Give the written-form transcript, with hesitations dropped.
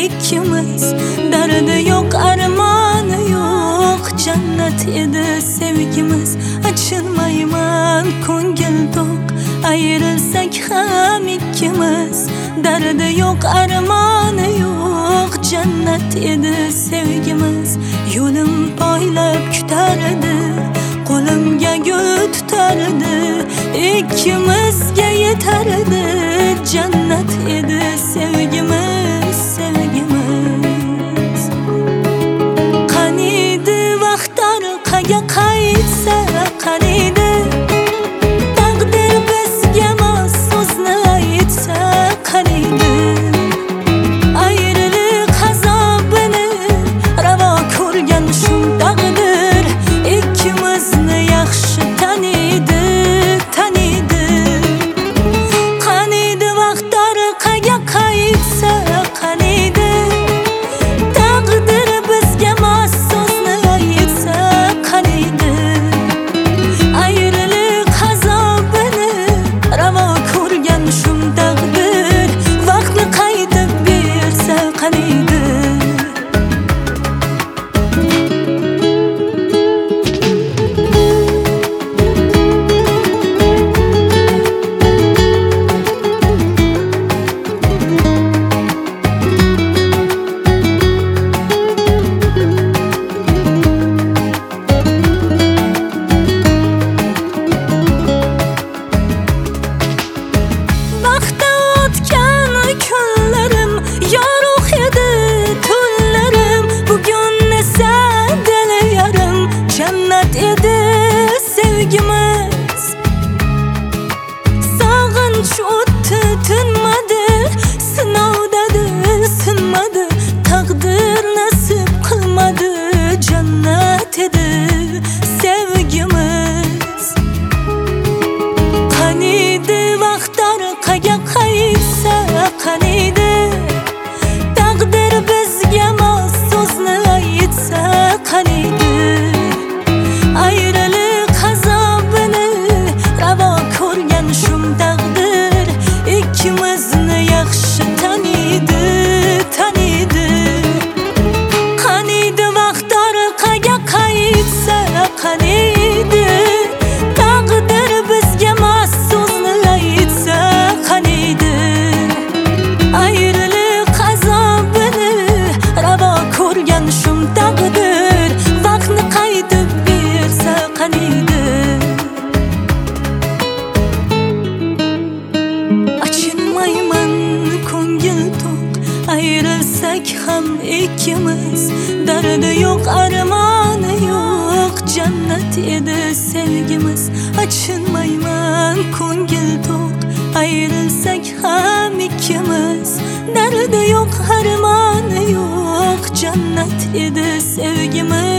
ikkimiz. Derdi yok, armanı yok, cennet edi sevgimiz. Açılmayman ko'ngil to'q, ayrılsak ham ikkimiz. Derdi yok, armanı yok, cennet edi sevgimiz. Yo'lim poylab kutardi, qo'limga gul tutardi, ikkimizga yetardi, cennet edi sevgimiz, sevgimiz. Qaniydi vaqtlar qaga qaytsa, qaniydi taqdir bizga mos so'zni aytsa, qaniydi ayriliq azobini ravo ko'rgan shundaqdir, ikkimizni yaxshi taniydi, taniydi. Qaniydi vaqtlar qaga qaytsa, qaniydi taqdir bizga mos so'zni aytsa, qaniydi ayriliq azobini ravo ko'rgan shundaqdir, vaqtni qaytib bersa, qaniydi. Vaqtda o'tgan kunlarim yorug' edi tunlarim, bugun esa dil yarim, jannat edi sevgimiz. Sog'inch o'tdi tinmadi, sinovda dil sinmadi, taqdir nasib qilmadi, jannat edi sevgimiz. Qaniydi vaqtlar qaga qaytsa, qaniydi taqdir bizga mos so'zni aytsa, qaniydi ayriliq azobini ravo ko'rgan shundaqdir, ikkimizni yaxshi taniydi, taniydi. Qaniydi vaqtlar qaga qaytsa, qaniydi taqdir bizga mos so'zni aytsa, qaniydi ayriliq azobini ravo ko'rgan shundaqdir, vaqtni qaytib bersa, qaniydi. Achinmayman ko'ngil to'q, ayrılsak ham ikkimiz. Derdi yok, armoni yo'q, jannat edi sevgimiz. Achinmayman ko'ngil to'q, ayrılsak ham ikkimiz. Derdi yok, armoni yo'q, jannat edi sevgimiz.